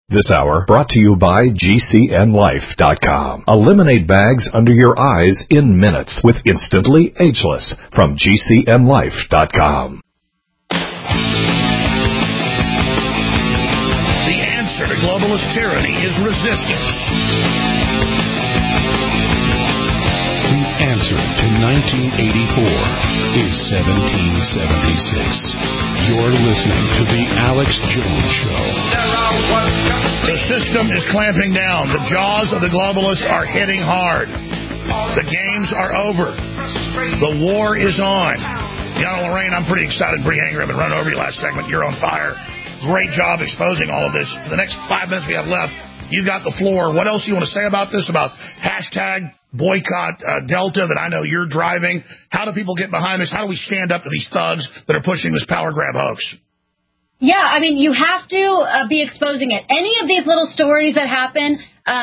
This hour brought to you by GCNLife.com. Eliminate bags under your eyes in minutes with Instantly Ageless from GCNLife.com. The answer to globalist tyranny is resistance. The answer to 1984 is 1776. You're listening to The Alex Jones Show. The system is clamping down. The jaws of the globalists are hitting hard. The games are over. The war is on. Yana Lorraine, I'm pretty excited, pretty angry. I've been running over you last segment. You're on fire. Great job exposing all of this. For the next 5 minutes we have left, you got the floor. What else do you want to say about this? About hashtag boycott Delta that I know you're driving. How do people get behind this? How do we stand up to these thugs that are pushing this power grab hoax? Yeah, I mean, you have to be exposing it. Any of these little stories that happen,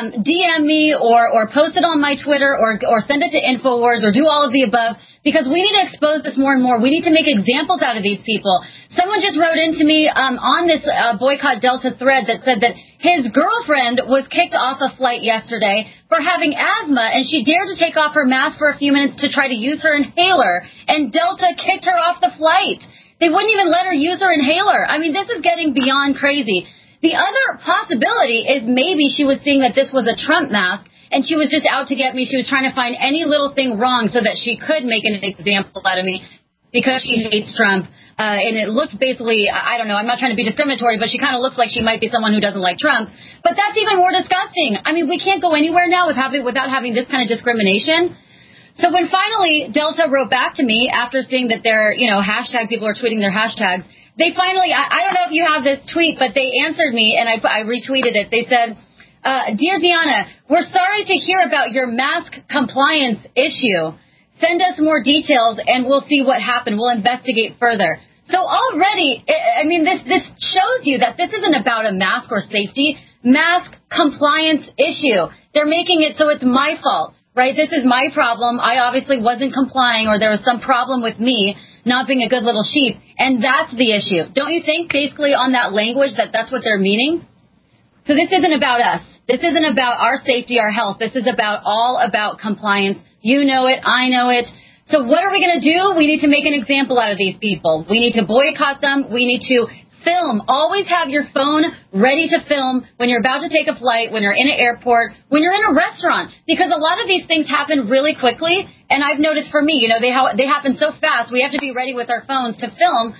DM me or post it on my Twitter or send it to InfoWars or do all of the above, because we need to expose this more and more. We need to make examples out of these people. Someone just wrote into me on this Boycott Delta thread that said that his girlfriend was kicked off a flight yesterday for having asthma, and she dared to take off her mask for a few minutes to try to use her inhaler, and Delta kicked her off the flight. They wouldn't even let her use her inhaler. I mean, this is getting beyond crazy. The other possibility is maybe she was seeing that this was a Trump mask, and she was just out to get me. She was trying to find any little thing wrong so that she could make an example out of me because she hates Trump. And it looked basically, I don't know, I'm not trying to be discriminatory, but she kind of looks like she might be someone who doesn't like Trump. But that's even more disgusting. I mean, we can't go anywhere now without having this kind of discrimination. So when finally Delta wrote back to me after seeing that their, hashtag people are tweeting their hashtags, they finally, I don't know if you have this tweet, but they answered me and I retweeted it. They said, Dear Deanna, we're sorry to hear about your mask compliance issue. Send us more details and we'll see what happened. We'll investigate further. So already, I mean, this shows you that this isn't about a mask or safety. Mask compliance issue. They're making it so it's my fault. Right, this is my problem. I obviously wasn't complying, or there was some problem with me not being a good little sheep, and that's the issue. Don't you think, basically, on that language, that's what they're meaning? So this isn't about us. This isn't about our safety, our health. This is all about compliance. You know it. I know it. So what are we going to do? We need to make an example out of these people. We need to boycott them. We need to film. Always have your phone ready to film when you're about to take a flight, when you're in an airport, when you're in a restaurant, because a lot of these things happen really quickly. And I've noticed for me, they happen so fast. We have to be ready with our phones to film.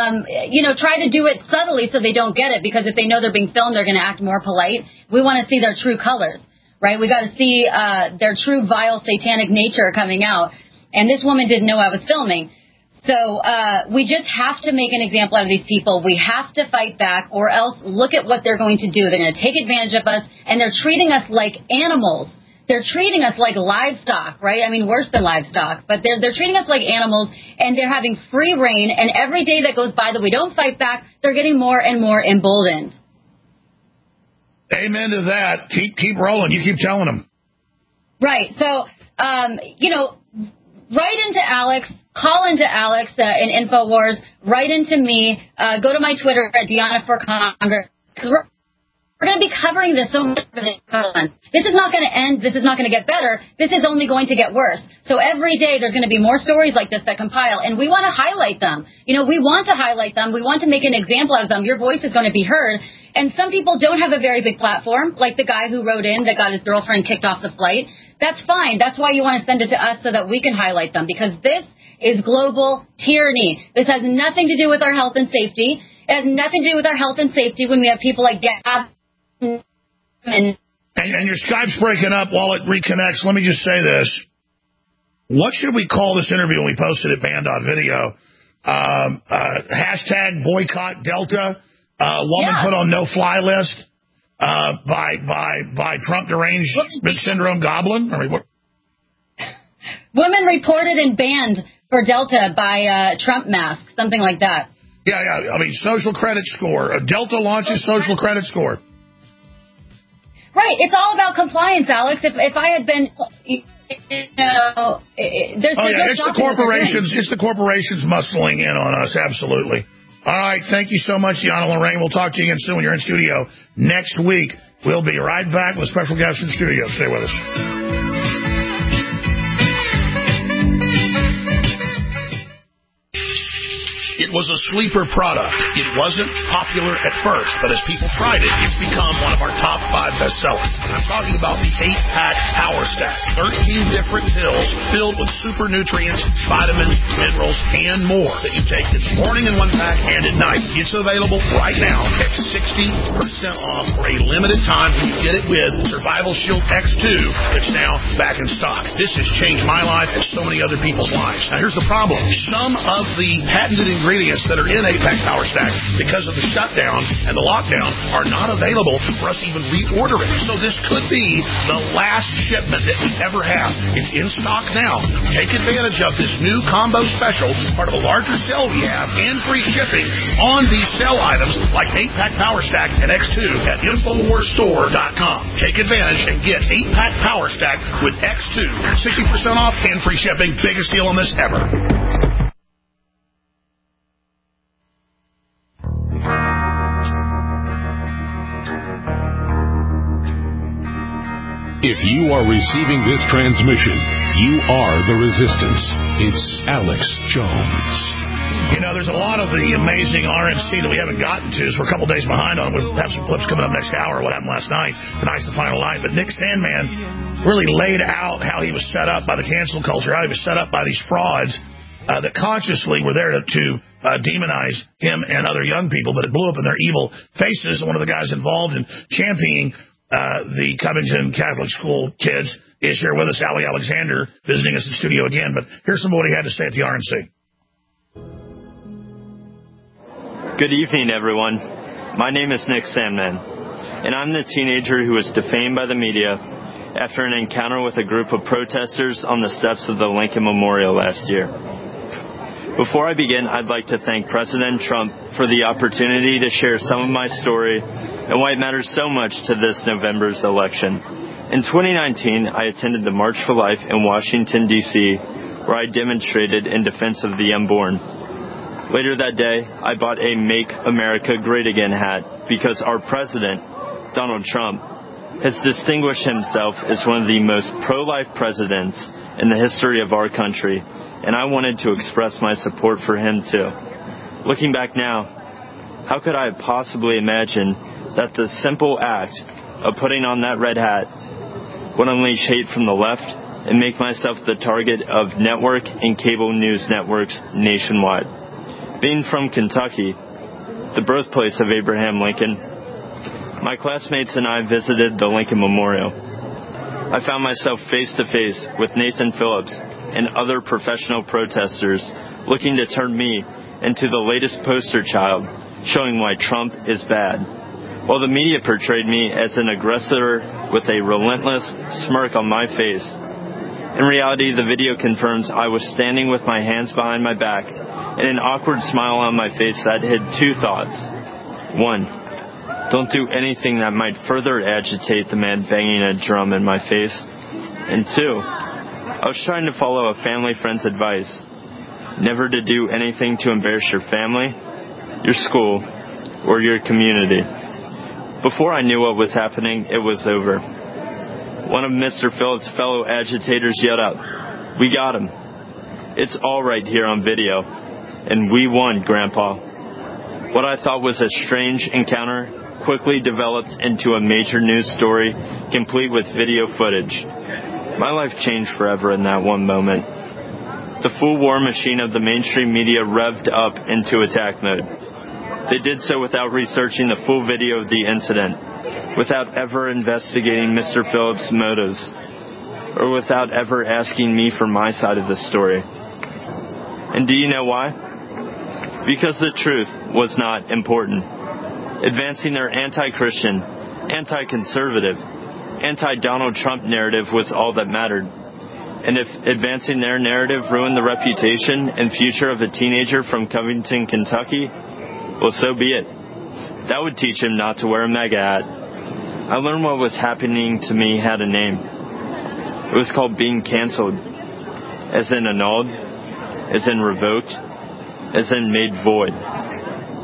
Try to do it subtly so they don't get it, because if they know they're being filmed, they're going to act more polite. We want to see their true colors, right? We got to see their true vile satanic nature coming out. And this woman didn't know I was filming. So we just have to make an example out of these people. We have to fight back, or else look at what they're going to do. They're going to take advantage of us, and they're treating us like animals. They're treating us like livestock, right? I mean, worse than livestock. But they're treating us like animals, and they're having free reign. And every day that goes by that we don't fight back, they're getting more and more emboldened. Amen to that. Keep rolling. You keep telling them. Right. So, write into Alex. Call into Alex in InfoWars. Write into me. Go to my Twitter at Deanna for Congress. Because we're going to be covering this so much for this month. This is not going to end. This is not going to get better. This is only going to get worse. So every day there's going to be more stories like this that compile, and we want to highlight them. We want to highlight them. We want to make an example out of them. Your voice is going to be heard. And some people don't have a very big platform, like the guy who wrote in that got his girlfriend kicked off the flight. That's fine. That's why you want to send it to us, so that we can highlight them, because this is global tyranny. This has nothing to do with our health and safety. It has nothing to do with our health and safety when we have people like Gab and your Skype's breaking up while it reconnects. Let me just say this. What should we call this interview when we posted it band.video? Hashtag boycott Delta. Woman put on no-fly list by Trump deranged syndrome goblin. I mean, what? Women reported and banned for Delta by Trump mask, something like that. Yeah. I mean, social credit score. Delta launches social credit score. Right. It's all about compliance, Alex. If I had been, there's it's the corporations. It's the corporations muscling in on us. Absolutely. All right. Thank you so much, Deanna Lorraine. We'll talk to you again soon when you're in studio next week. We'll be right back with a special guest in the studio. Stay with us. It was a sleeper product. It wasn't popular at first, but as people tried it, it's become one of our top 5 bestsellers. I'm talking about the 8-pack Power Stack. 13 different pills filled with super nutrients, vitamins, minerals, and more that you take this morning in 1 pack and at night. It's available right now at 60% off for a limited time when you get it with Survival Shield X2 that's now back in stock. This has changed my life and so many other people's lives. Now, here's the problem. Some of the patented ingredients that are in 8-pack Power Stack, because of the shutdown and the lockdown, are not available for us to even reorder it. So this could be the last shipment that we ever have. It's in stock now. Take advantage of this new combo special, part of a larger sale we have, and free shipping on these sale items like 8-pack Power Stack and X2 at InfoWarsStore.com. Take advantage and get 8-pack Power Stack with X2, 60% off and free shipping. Biggest deal on this ever. If you are receiving this transmission, you are the resistance. It's Alex Jones. You know, there's a lot of the amazing RNC that we haven't gotten to, so we're a couple days behind on. We'll have some clips coming up next hour, what happened last night. Tonight's the final night. But Nick Sandmann really laid out how he was set up by the cancel culture, how he was set up by these frauds that consciously were there to demonize him and other young people, but it blew up in their evil faces. And one of the guys involved in championing the Covington Catholic School kids is here with us, Ali Alexander, visiting us in studio again. But here's some of what he had to say at the RNC. Good evening, everyone. My name is Nick Sandmann, and I'm the teenager who was defamed by the media after an encounter with a group of protesters on the steps of the Lincoln Memorial last year. Before I begin, I'd like to thank President Trump for the opportunity to share some of my story and why it matters so much to this November's election. In 2019, I attended the March for Life in Washington, D.C., where I demonstrated in defense of the unborn. Later that day, I bought a Make America Great Again hat because our president, Donald Trump, has distinguished himself as one of the most pro-life presidents in the history of our country, and I wanted to express my support for him too. Looking back now, how could I have possibly imagined that the simple act of putting on that red hat would unleash hate from the left and make myself the target of network and cable news networks nationwide? Being from Kentucky, the birthplace of Abraham Lincoln, my classmates and I visited the Lincoln Memorial. I found myself face to face with Nathan Phillips and other professional protesters looking to turn me into the latest poster child showing why Trump is bad, while the media portrayed me as an aggressor with a relentless smirk on my face. In reality, the video confirms I was standing with my hands behind my back and an awkward smile on my face that hid 2 thoughts. 1, don't do anything that might further agitate the man banging a drum in my face. And 2, I was trying to follow a family friend's advice, never to do anything to embarrass your family, your school, or your community. Before I knew what was happening, it was over. One of Mr. Phillips' fellow agitators yelled out, "We got him. It's all right here on video. And we won, Grandpa." What I thought was a strange encounter quickly developed into a major news story, complete with video footage. My life changed forever in that one moment. The full war machine of the mainstream media revved up into attack mode. They did so without researching the full video of the incident, without ever investigating Mr. Phillips' motives, or without ever asking me for my side of the story. And do you know why? Because the truth was not important. Advancing their anti-Christian, anti-conservative, anti-Donald Trump narrative was all that mattered. And if advancing their narrative ruined the reputation and future of a teenager from Covington, Kentucky, well, so be it. That would teach him not to wear a MAGA hat. I learned what was happening to me had a name. It was called being canceled, as in annulled, as in revoked, as in made void.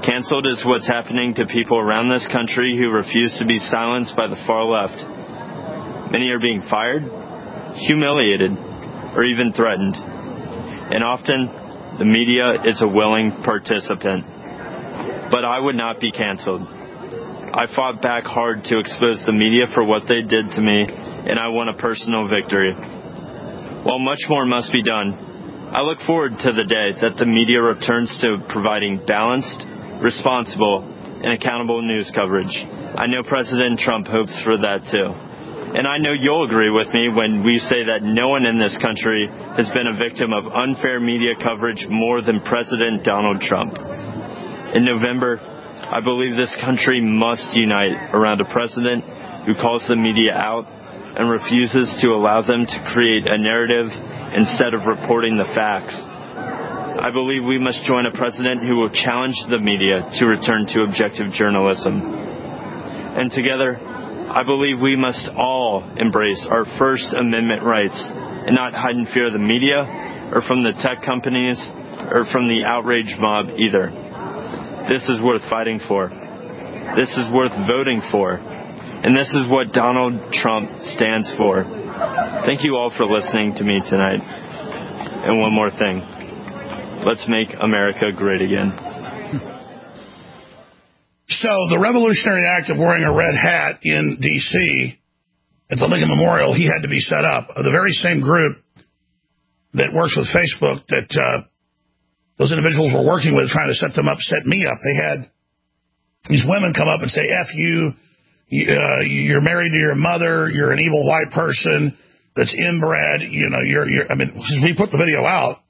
Canceled is what's happening to people around this country who refuse to be silenced by the far left. Many are being fired, humiliated, or even threatened. And often, the media is a willing participant. But I would not be canceled. I fought back hard to expose the media for what they did to me, and I won a personal victory. While much more must be done, I look forward to the day that the media returns to providing balanced, responsible, and accountable news coverage. I know President Trump hopes for that too. And I know you'll agree with me when we say that no one in this country has been a victim of unfair media coverage more than President Donald Trump. In November, I believe this country must unite around a president who calls the media out and refuses to allow them to create a narrative instead of reporting the facts. I believe we must join a president who will challenge the media to return to objective journalism. And together, I believe we must all embrace our First Amendment rights and not hide in fear of the media or from the tech companies or from the outrage mob either. This is worth fighting for. This is worth voting for. And this is what Donald Trump stands for. Thank you all for listening to me tonight. And one more thing. Let's make America great again. So the Revolutionary Act of wearing a red hat in D.C. at the Lincoln Memorial, he had to be set up. The very same group that works with Facebook that those individuals were working with trying to set them up, set me up. They had these women come up and say, F you, you're married to your mother, you're an evil white person that's inbred, we put the video out.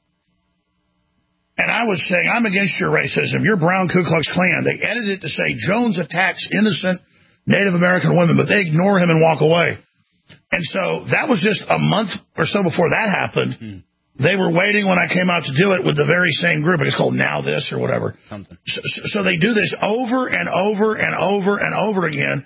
And I was saying, I'm against your racism. You're brown Ku Klux Klan. They edited it to say Jones attacks innocent Native American women, but they ignore him and walk away. And so that was just a month or so before that happened. They were waiting when I came out to do it with the very same group. It's called Now This or whatever. So they do this over and over and over and over again.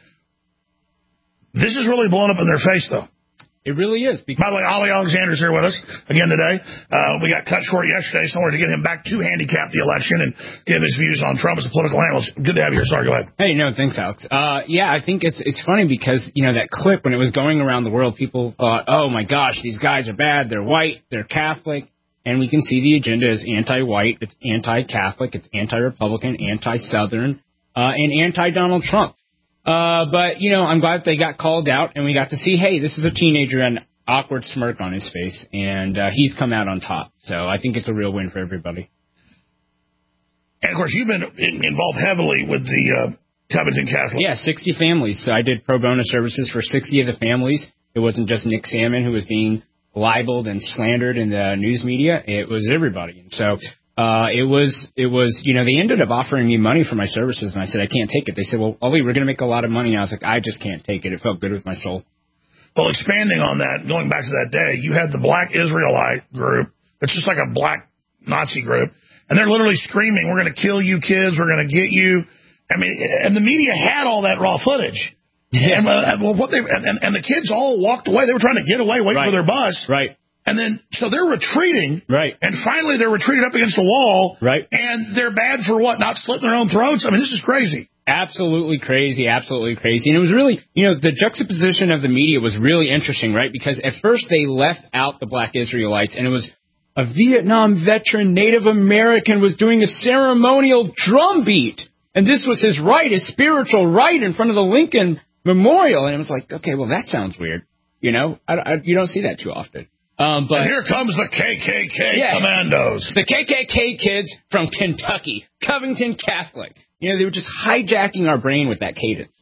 This is really blown up in their face, though. It really is. By the way, Ollie Alexander's here with us again today. We got cut short yesterday, so I wanted to get him back to handicap the election and give his views on Trump as a political analyst. Good to have you here. Sorry, go ahead. Hey, no, thanks, Alex. Yeah, I think it's funny because, that clip, when it was going around the world, people thought, oh, my gosh, these guys are bad. They're white. They're Catholic. And we can see the agenda is anti-white. It's anti-Catholic. It's anti-Republican, anti-Southern, and anti-Donald Trump. But, I'm glad they got called out and we got to see, hey, this is a teenager and an awkward smirk on his face. And he's come out on top. So I think it's a real win for everybody. And, of course, you've been involved heavily with the Covington Catholic. Yeah, 60 families. So I did pro bono services for 60 of the families. It wasn't just Nick Salmon who was being libeled and slandered in the news media. It was everybody. And so it was, they ended up offering me money for my services, and I said, I can't take it. They said, well, Ollie, we're going to make a lot of money. And I was like, I just can't take it. It felt good with my soul. Well, expanding on that, going back to that day, you had the Black Israelite group. It's just like a black Nazi group. And they're literally screaming, we're going to kill you kids. We're going to get you. I mean, and the media had all that raw footage. Yeah. And the kids all walked away. They were trying to get away, waiting for their bus. Right. And then, so they're retreating. Right. And finally, they're retreating up against the wall. Right. And they're bad for what? Not slitting their own throats? I mean, this is crazy. Absolutely crazy. Absolutely crazy. And it was really, the juxtaposition of the media was really interesting, right? Because at first they left out the Black Israelites, and it was a Vietnam veteran Native American was doing a ceremonial drum beat. And this was his right, his spiritual right in front of the Lincoln Memorial. And it was like, okay, well, that sounds weird. You don't see that too often. But and here comes the KKK commandos. The KKK kids from Kentucky, Covington Catholic. They were just hijacking our brain with that cadence.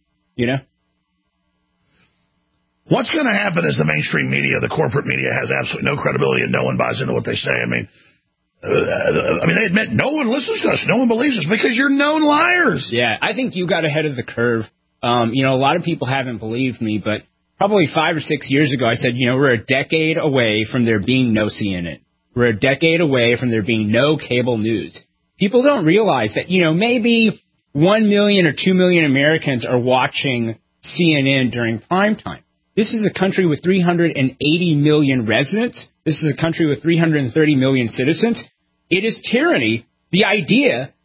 What's going to happen is the mainstream media, the corporate media, has absolutely no credibility and no one buys into what they say. I mean, they admit no one listens to us. No one believes us because you're known liars. Yeah, I think you got ahead of the curve. A lot of people haven't believed me, but probably 5 or 6 years ago, I said, we're a decade away from there being no CNN. We're a decade away from there being no cable news. People don't realize that, maybe 1 million or 2 million Americans are watching CNN during prime time. This is a country with 380 million residents. This is a country with 330 million citizens. It is tyranny, the idea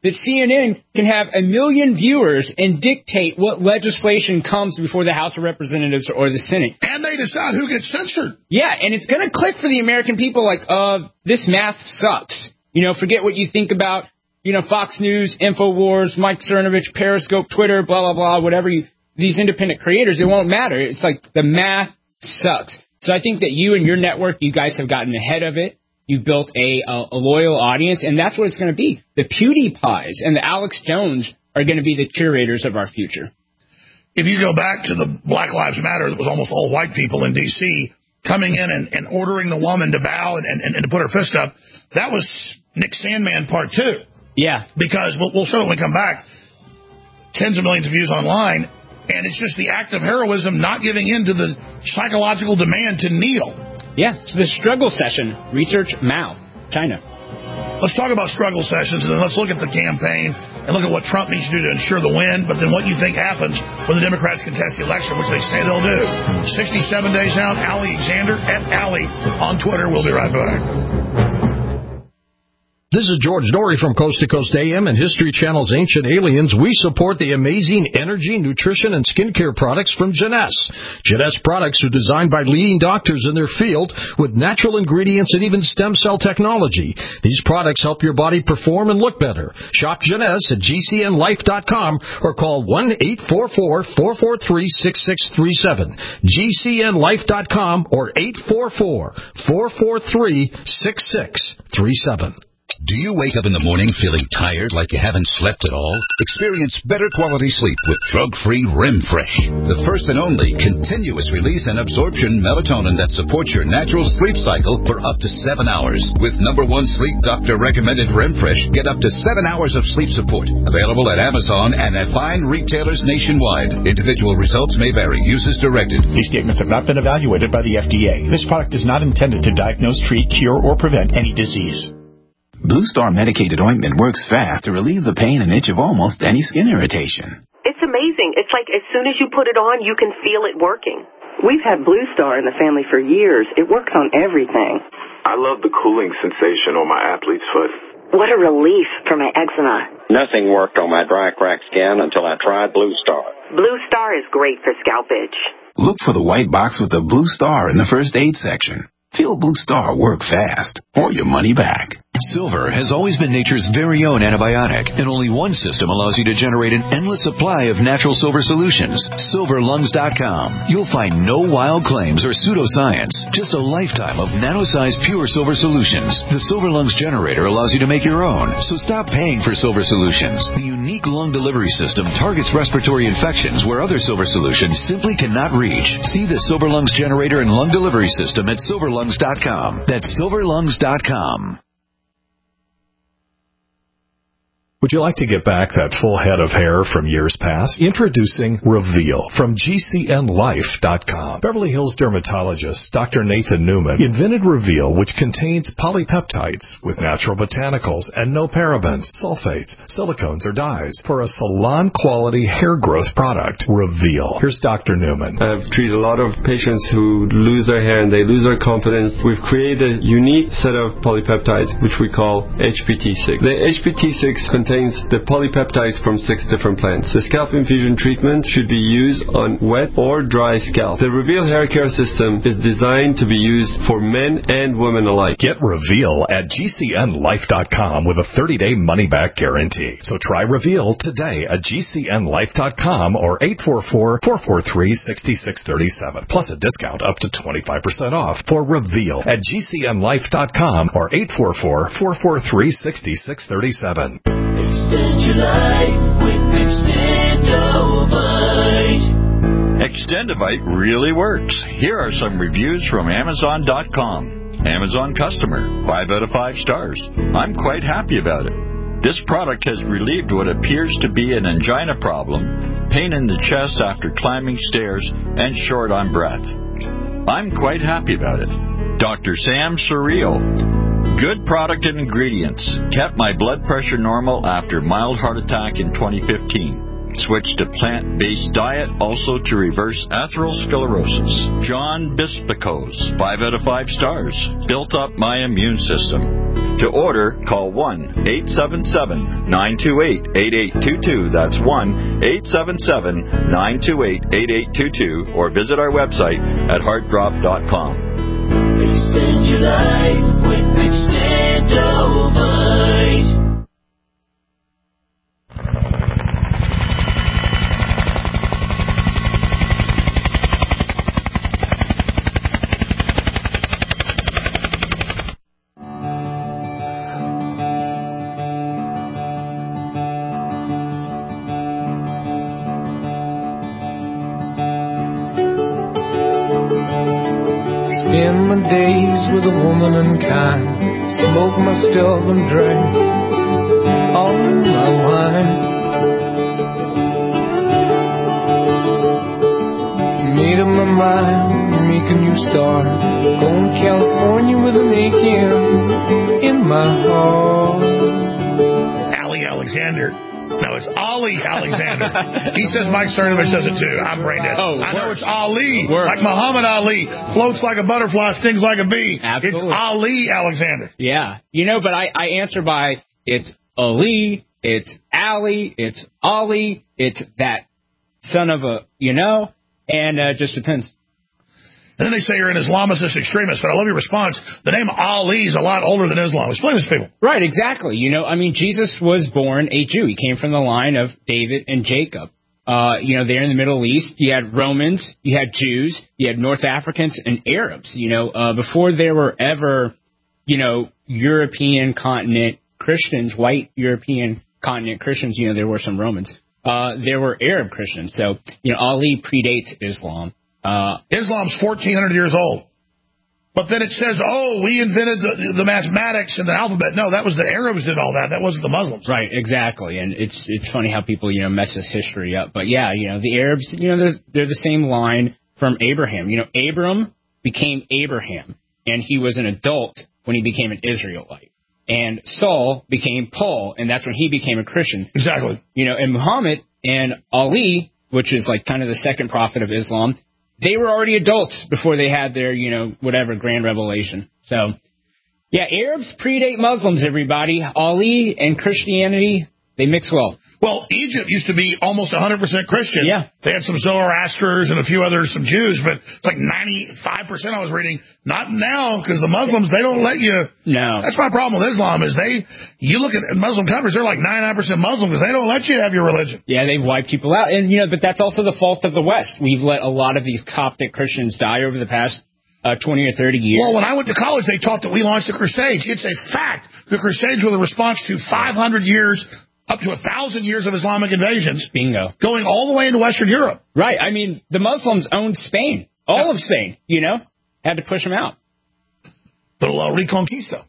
that CNN can have 1 million viewers and dictate what legislation comes before the House of Representatives or the Senate. And they decide who gets censored. Yeah, and it's going to click for the American people like, this math sucks. Forget what you think about, Fox News, InfoWars, Mike Cernovich, Periscope, Twitter, blah, blah, blah, whatever these independent creators, it won't matter. It's like the math sucks. So I think that you and your network, you guys have gotten ahead of it. You've built a loyal audience, and that's what it's going to be. The PewDiePies and the Alex Jones are going to be the curators of our future. If you go back to the Black Lives Matter, that was almost all white people in D.C. coming in and ordering the woman to bow and to put her fist up, that was Nick Sandman Part 2. Yeah. Because we'll show it when we come back. Tens of millions of views online, and it's just the act of heroism, not giving in to the psychological demand to kneel. Yeah, so the struggle session, research Mao, China. Let's talk about struggle sessions, and then let's look at the campaign and look at what Trump needs to do to ensure the win, but then what you think happens when the Democrats contest the election, which they say they'll do. 67 days out, Alexander at Alley on Twitter. We'll be right back. This is George Dory from Coast to Coast AM and History Channel's Ancient Aliens. We support the amazing energy, nutrition, and skincare products from Jeunesse. Jeunesse products are designed by leading doctors in their field with natural ingredients and even stem cell technology. These products help your body perform and look better. Shop Jeunesse at GCNlife.com or call 1-844-443-6637. GCNlife.com or 844-443-6637. Do you wake up in the morning feeling tired like you haven't slept at all? Experience better quality sleep with drug-free REM-Fresh, the first and only continuous release and absorption melatonin that supports your natural sleep cycle for up to 7 hours. With #1 sleep doctor recommended REM-Fresh, get up to 7 hours of sleep support. Available at Amazon and at fine retailers nationwide. Individual results may vary. Use as directed. These statements have not been evaluated by the FDA. This product is not intended to diagnose, treat, cure, or prevent any disease. Blue Star medicated ointment works fast to relieve the pain and itch of almost any skin irritation. It's amazing. It's like as soon as you put it on, you can feel it working. We've had Blue Star in the family for years. It works on everything. I love the cooling sensation on my athlete's foot. What a relief for my eczema. Nothing worked on my dry, cracked skin until I tried Blue Star. Blue Star is great for scalp itch. Look for the white box with the Blue Star in the first aid section. Feel Blue Star work fast, or your money back. Silver has always been nature's very own antibiotic, and only one system allows you to generate an endless supply of natural silver solutions. SilverLungs.com. You'll find no wild claims or pseudoscience, just a lifetime of nano-sized pure silver solutions. The Silver Lungs generator allows you to make your own, so stop paying for silver solutions. The unique lung delivery system targets respiratory infections where other silver solutions simply cannot reach. See the Silver Lungs generator and lung delivery system at SilverLungs.com. That's SilverLungs.com. Would you like to get back that full head of hair from years past? Introducing Reveal from GCNlife.com. Beverly Hills dermatologist Dr. Nathan Newman invented Reveal, which contains polypeptides with natural botanicals and no parabens, sulfates, silicones, or dyes for a salon-quality hair growth product. Reveal. Here's Dr. Newman. I've treated a lot of patients who lose their hair and they lose their confidence. We've created a unique set of polypeptides, which we call HPT6. The HPT6 contains the polypeptides from 6 different plants. The scalp infusion treatment should be used on wet or dry scalp. The Reveal hair care system is designed to be used for men and women alike. Get Reveal at GCNlife.com with a 30-day money-back guarantee. So try Reveal today at GCNlife.com or 844-443-6637. Plus a discount up to 25% off for Reveal at GCNlife.com or 844-443-6637. Extend your life with Extendovite. Extendovite really works. Here are some reviews from Amazon.com. Amazon customer, 5 out of 5 stars. I'm quite happy about it. This product has relieved what appears to be an angina problem, pain in the chest after climbing stairs, and short on breath. I'm quite happy about it. Dr. Sam Surreal. Good product and ingredients. Kept my blood pressure normal after mild heart attack in 2015. Switch to plant-based diet, also to reverse atherosclerosis. John Bispicos, 5 out of 5 stars. Built up my immune system. To order, call 1-877-928-8822. That's 1-877-928-8822. Or visit our website at heartdrop.com. Extend your life with Extendovite. Spend my days with a woman unkind, smoke my stuff and drink all my wine. Made up my mind, make a new start, going to California with an aching in my heart. Ali Alexander. No, it's Ali Alexander. He says Mike Cernovich says it too. I'm brain dead. I know it's Ali, like Muhammad Ali, floats like a butterfly, stings like a bee. Absolutely. It's Ali Alexander. Yeah, but I answer by it's Ali, it's Ali, it's Ali, it's that son of a, and it just depends. And then they say you're an Islamist extremist, but I love your response. The name Ali is a lot older than Islam. Explain this to people. Right, exactly. Jesus was born a Jew. He came from the line of David and Jacob. There in the Middle East, you had Romans, you had Jews, you had North Africans and Arabs. Before there were ever, European continent Christians, white European continent Christians, there were some Romans. There were Arab Christians. So, Ali predates Islam. Islam's 1,400 years old. But then it says, we invented the mathematics and the alphabet. No, that was the Arabs did all that. That wasn't the Muslims. Right, exactly. And it's funny how people, mess this history up. But yeah, the Arabs, they're the same line from Abraham. Abram became Abraham, and he was an adult when he became an Israelite. And Saul became Paul, and that's when he became a Christian. Exactly. And Muhammad and Ali, which is like kind of the second prophet of Islam, they were already adults before they had their, whatever, grand revelation. So, yeah, Arabs predate Muslims, everybody. Ali and Christianity, they mix well. Well, Egypt used to be almost 100% Christian. Yeah. They had some Zoroasters and a few others, some Jews, but it's like 95% I was reading. Not now, because the Muslims, they don't let you. No. That's my problem with Islam, is you look at Muslim countries, they're like 99% Muslim because they don't let you have your religion. Yeah, they've wiped people out. And, but that's also the fault of the West. We've let a lot of these Coptic Christians die over the past 20 or 30 years. Well, when I went to college, they taught that we launched the Crusades. It's a fact. The Crusades were the response to 500 years up to 1,000 years of Islamic invasions. Bingo. Going all the way into Western Europe. Right. I mean, the Muslims owned Spain. All of Spain, Had to push them out. Little Reconquista.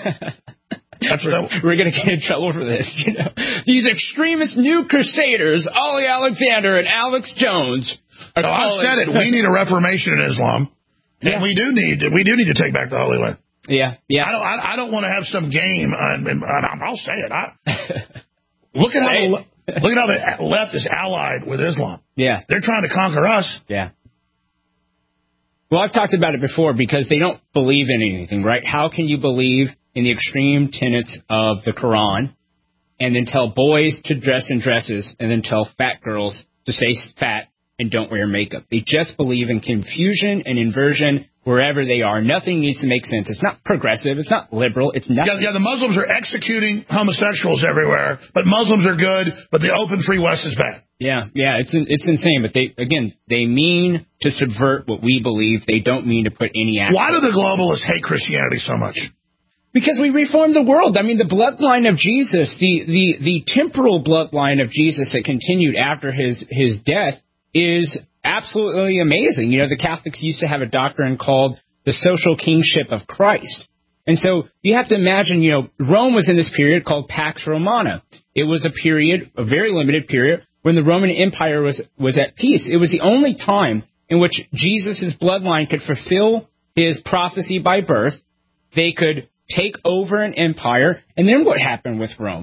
We're going to get in trouble for this, These extremist new crusaders, Ali Alexander and Alex Jones. I've said it. We need a reformation in Islam. Yeah. And we do need to take back the Holy Land. Yeah. I don't want to have some game. I'll say it. Look at how the left is allied with Islam. Yeah. They're trying to conquer us. Yeah. Well, I've talked about it before because they don't believe in anything, right? How can you believe in the extreme tenets of the Quran and then tell boys to dress in dresses and then tell fat girls to stay fat and don't wear makeup? They just believe in confusion and inversion wherever they are. Nothing needs to make sense. It's not progressive. It's not liberal. It's nothing. Yeah, the Muslims are executing homosexuals everywhere, but Muslims are good, but the open free West is bad. Yeah, it's insane. But they mean to subvert what we believe. They don't mean to put any action. Why do the globalists hate Christianity so much? Because we reformed the world. I mean, the bloodline of Jesus, the temporal bloodline of Jesus that continued after his death is absolutely amazing. The Catholics used to have a doctrine called the social kingship of Christ. And so you have to imagine, Rome was in this period called Pax Romana. It was a very limited period, when the Roman Empire was at peace. It was the only time in which Jesus' bloodline could fulfill his prophecy by birth. They could take over an empire. And then what happened with Rome?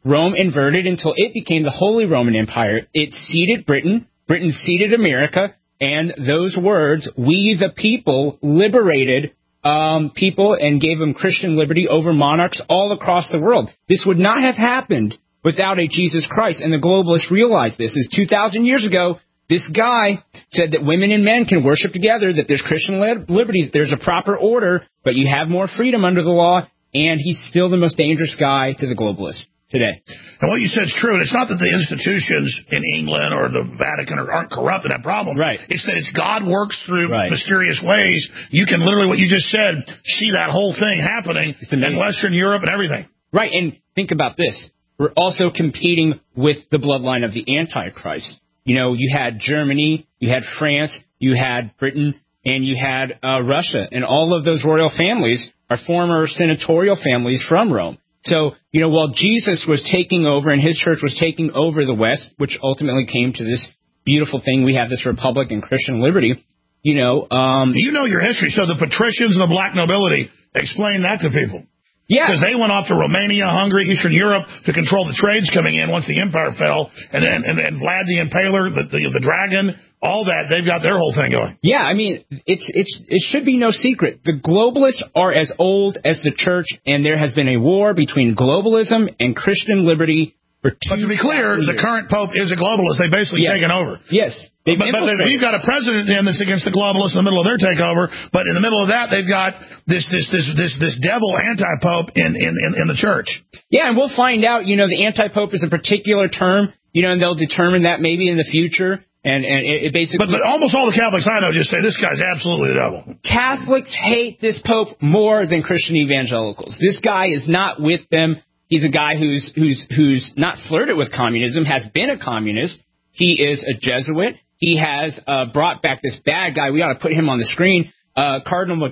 Rome inverted until it became the Holy Roman Empire. It ceded Britain. Britain ceded America. And those words, we the people, liberated people and gave them Christian liberty over monarchs all across the world. This would not have happened without a Jesus Christ. And the globalists realized this. 2,000 years ago, this guy said that women and men can worship together, that there's Christian liberty, that there's a proper order, but you have more freedom under the law, and he's still the most dangerous guy to the globalists today. And what you said is true. And it's not that the institutions in England or the Vatican aren't corrupt and have problems. Right. It's that it's God works through mysterious ways. You can literally, what you just said, see that whole thing happening in Western Europe and everything. Right. And think about this. We're also competing with the bloodline of the Antichrist. You know, you had Germany, you had France, you had Britain, and you had Russia. And all of those royal families are former senatorial families from Rome. So, you know, while Jesus was taking over and his church was taking over the West, which ultimately came to this beautiful thing, we have this republic and Christian liberty, you know. You know your history. So the patricians and the black nobility, explain that to people. Yeah. Because they went off to Romania, Hungary, Eastern Europe to control the trades coming in once the empire fell. And Vlad the Impaler, the dragon, all that, they've got their whole thing going. Yeah, I mean, it should be no secret. The globalists are as old as the church, and there has been a war between globalism and Christian liberty for 2,000 years. But to be clear, the current pope is a globalist. They've basically taken over. Yes. But we've got a president then that's against the globalists in the middle of their takeover. But in the middle of that, they've got this devil anti-pope in the church. Yeah, and we'll find out. You know, the anti-pope is a particular term. You know, and they'll determine that maybe in the future. And it basically. But almost all the Catholics I know just say this guy's absolutely the devil. Catholics hate this pope more than Christian evangelicals. This guy is not with them. He's a guy who's not flirted with communism, has been a communist. He is a Jesuit. He has brought back this bad guy. We ought to put him on the screen. Cardinal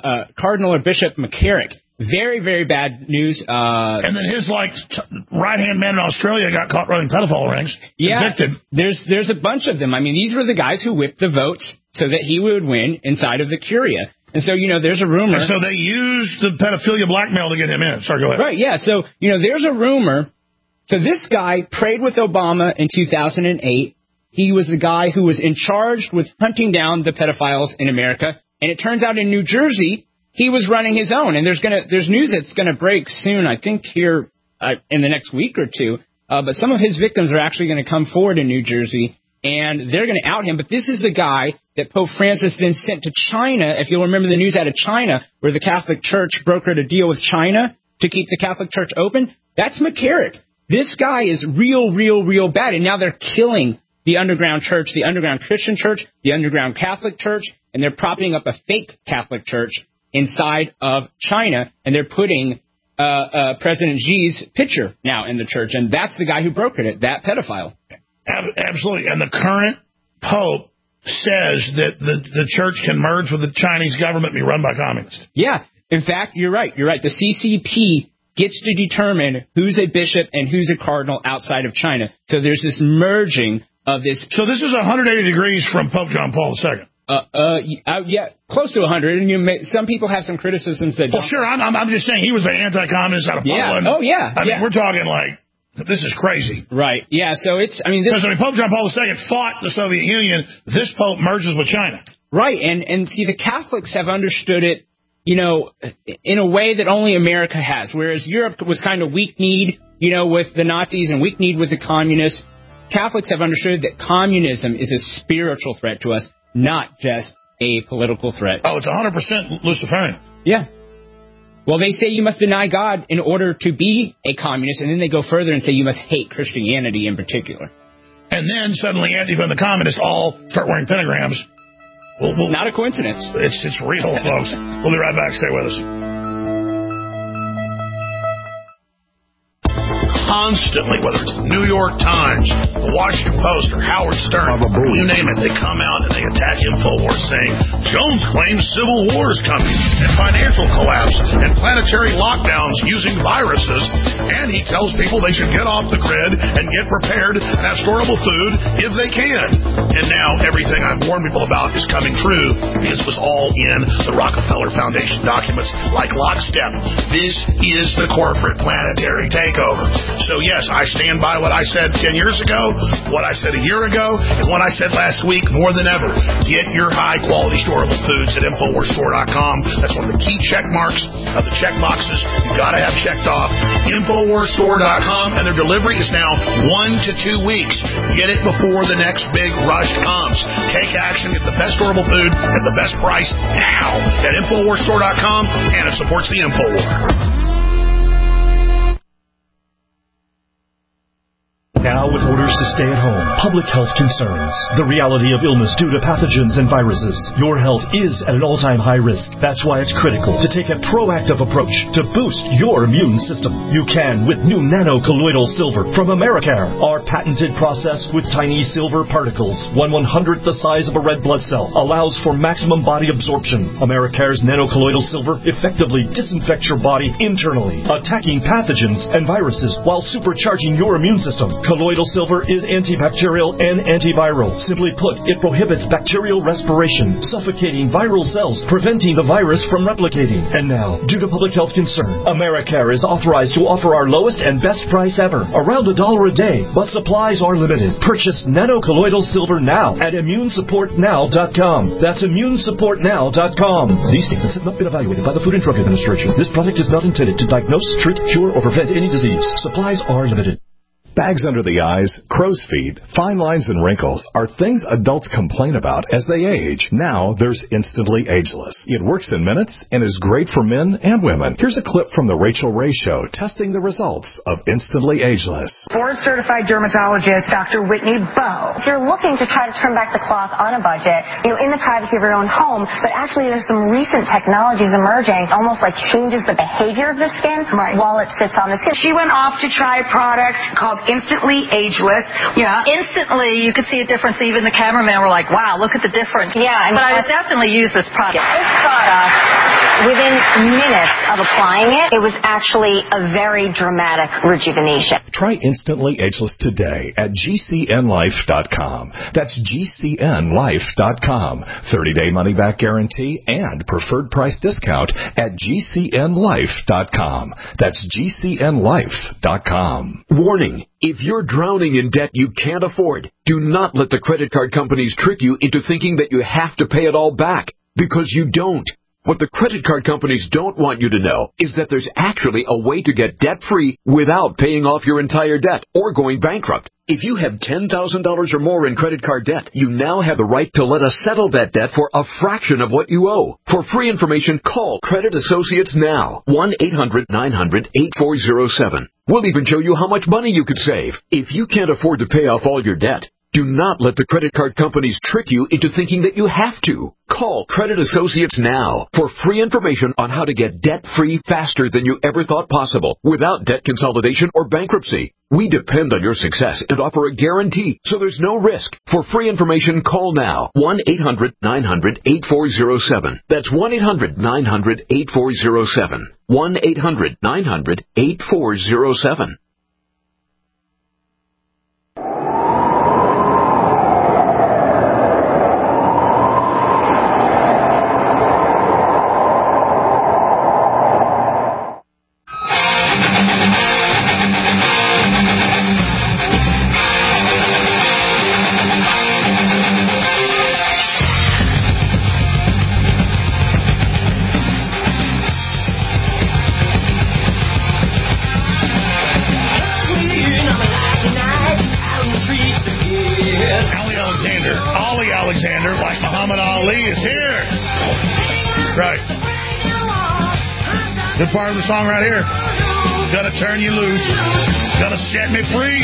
or Bishop McCarrick. Very, very bad news. And then his right-hand man in Australia got caught running pedophile rings. Yeah, convicted. There's a bunch of them. I mean, these were the guys who whipped the votes so that he would win inside of the Curia. And so, you know, there's a rumor. And so they used the pedophilia blackmail to get him in. Sorry, go ahead. Right, yeah. So, you know, there's a rumor. So this guy prayed with Obama in 2008. He was the guy who was in charge with hunting down the pedophiles in America. And it turns out in New Jersey, he was running his own. And there's news that's going to break soon, I think here in the next week or two. But some of his victims are actually going to come forward in New Jersey, and they're going to out him. But this is the guy that Pope Francis then sent to China. If you'll remember the news out of China, where the Catholic Church brokered a deal with China to keep the Catholic Church open. That's McCarrick. This guy is real bad. And now they're killing the underground church, the underground Christian church, the underground Catholic Church, and they're propping up a fake Catholic Church inside of China, and they're putting President Xi's picture now in the church, and that's the guy who brokered it, that pedophile. Absolutely, and the current pope says that the church can merge with the Chinese government and be run by communists. Yeah, in fact, you're right. The CCP gets to determine who's a bishop and who's a cardinal outside of China. So there's this merging of this. So this is 180 degrees from Pope John Paul II. Yeah, close to 100. And some people have some criticisms that. Well, sure. I'm just saying he was an anti-communist out of Poland. Oh, yeah. I mean, we're talking like this is crazy. Right. Yeah. So it's. I mean, Pope John Paul II fought the Soviet Union. This Pope merges with China. Right. And see, the Catholics have understood it, you know, in a way that only America has. Whereas Europe was kind of weak-kneed, you know, with the Nazis and weak-kneed with the communists. Catholics have understood that communism is a spiritual threat to us, not just a political threat. Oh, it's 100% Luciferian. Yeah. Well, they say you must deny God in order to be a communist, and then they go further and say you must hate Christianity in particular. And then suddenly Antifa and the communists all start wearing pentagrams. Not a coincidence. It's real, folks. We'll be right back. Stay with us. Constantly, whether it's the New York Times, the Washington Post, or Howard Stern, you name it, they come out and they attack InfoWars saying, Jones claims civil war is coming, and financial collapse, and planetary lockdowns using viruses, and he tells people they should get off the grid and get prepared and have storable food if they can. And now everything I've warned people about is coming true because it was all in the Rockefeller Foundation documents like lockstep. This is the corporate planetary takeover. So So, yes, I stand by what I said 10 years ago, what I said a year ago, and what I said last week more than ever. Get your high-quality storable foods at InfoWarsStore.com. That's one of the key check marks of the check boxes you've got to have checked off. InfoWarsStore.com, and their delivery is now 1 to 2 weeks. Get it before the next big rush comes. Take action. Get the best storable food at the best price now at InfoWarsStore.com, and it supports the InfoWar. Now with orders to stay at home, public health concerns, the reality of illness due to pathogens and viruses, your health is at an all-time high risk. That's why it's critical to take a proactive approach to boost your immune system. You can with new nano-colloidal silver from Americare. Our patented process with tiny silver particles, 1/100th the size of a red blood cell, allows for maximum body absorption. Americare's nano-colloidal silver effectively disinfects your body internally, attacking pathogens and viruses while supercharging your immune system. Colloidal silver is antibacterial and antiviral. Simply put, it prohibits bacterial respiration, suffocating viral cells, preventing the virus from replicating. And now, due to public health concern, Americare is authorized to offer our lowest and best price ever, around $1 a day, but supplies are limited. Purchase nano-colloidal silver now at ImmuneSupportNow.com. That's ImmuneSupportNow.com. These statements have not been evaluated by the Food and Drug Administration. This product is not intended to diagnose, treat, cure, or prevent any disease. Supplies are limited. Bags under the eyes, crow's feet, fine lines, and wrinkles are things adults complain about as they age. Now there's Instantly Ageless. It works in minutes and is great for men and women. Here's a clip from the Rachel Ray Show testing the results of Instantly Ageless. Board-certified dermatologist Dr. Whitney Bowe. If you're looking to try to turn back the clock on a budget, in the privacy of your own home, but actually there's some recent technologies emerging, almost like changes the behavior of the skin while it sits on the skin. She went off to try a product called Instantly Ageless. Yeah. Instantly, you could see a difference. Even the cameraman were like, wow, look at the difference. Yeah. But I would definitely use this product. This product, within minutes of applying it, it was actually a very dramatic rejuvenation. Try Instantly Ageless today at GCNLife.com. That's GCNLife.com. 30-day money-back guarantee and preferred price discount at GCNLife.com. That's GCNLife.com. Warning. If you're drowning in debt you can't afford, do not let the credit card companies trick you into thinking that you have to pay it all back, because you don't. What the credit card companies don't want you to know is that there's actually a way to get debt-free without paying off your entire debt or going bankrupt. If you have $10,000 or more in credit card debt, you now have the right to let us settle that debt for a fraction of what you owe. For free information, call Credit Associates now. 1-800-900-8407. We'll even show you how much money you could save. If you can't afford to pay off all your debt, do not let the credit card companies trick you into thinking that you have to. Call Credit Associates now for free information on how to get debt-free faster than you ever thought possible without debt consolidation or bankruptcy. We depend on your success and offer a guarantee, so there's no risk. For free information, call now. 1-800-900-8407. That's 1-800-900-8407. 1-800-900-8407. Good part of the song right here. Gonna turn you loose. Gonna set me free.